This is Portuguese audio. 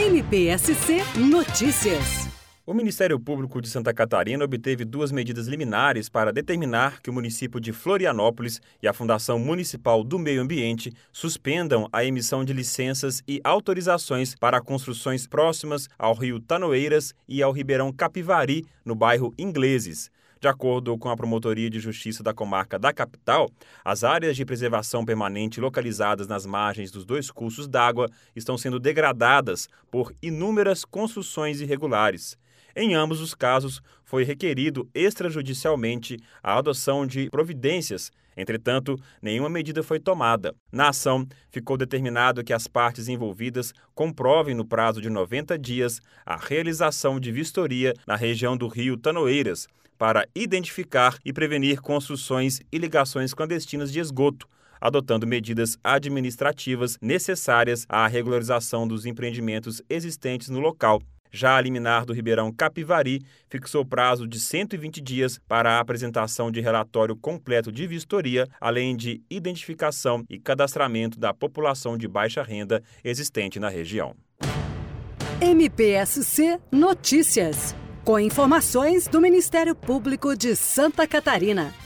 MPSC Notícias. O Ministério Público de Santa Catarina obteve 2 medidas liminares para determinar que o município de Florianópolis e a Fundação Municipal do Meio Ambiente suspendam a emissão de licenças e autorizações para construções próximas ao rio Tanoeiras e ao Ribeirão Capivari, no bairro Ingleses. De acordo com a Promotoria de Justiça da Comarca da Capital, as áreas de preservação permanente localizadas nas margens dos 2 cursos d'água estão sendo degradadas por inúmeras construções irregulares. Em ambos os casos, foi requerido extrajudicialmente a adoção de providências. Entretanto, nenhuma medida foi tomada. Na ação, ficou determinado que as partes envolvidas comprovem no prazo de 90 dias a realização de vistoria na região do rio Tanoeiras, para identificar e prevenir construções e ligações clandestinas de esgoto, adotando medidas administrativas necessárias à regularização dos empreendimentos existentes no local. Já a liminar do Ribeirão Capivari fixou prazo de 120 dias para a apresentação de relatório completo de vistoria, além de identificação e cadastramento da população de baixa renda existente na região. MPSC Notícias, com informações do Ministério Público de Santa Catarina.